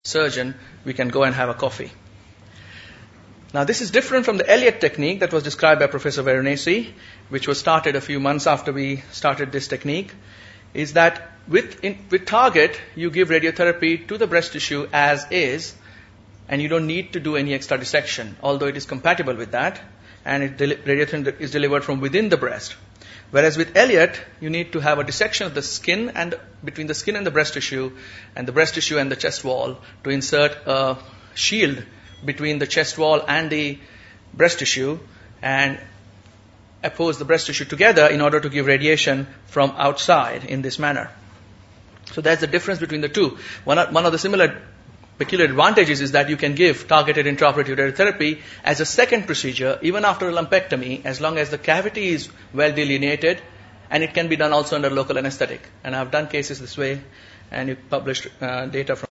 surgeon, we can go and have a coffee. Now, this is different from the Elliott technique that was described by Professor Veronesi, which was started a few months after we started this technique, is that with target, you give radiotherapy to the breast tissue as is, and you don't need to do any extra dissection, although it is compatible with that, and radiotherapy is delivered from within the breast. Whereas with Elliott, you need to have a dissection of the skin and between the skin and the breast tissue and the chest wall to insert a shield between the chest wall and the breast tissue and oppose the breast tissue together in order to give radiation from outside in this manner. So that's the difference between the two. One of the similar peculiar advantages is that you can give targeted intraoperative radiotherapy as a second procedure even after a lumpectomy, as long as the cavity is well delineated, and it can be done also under local anesthetic. And I've done cases this way, and you published data from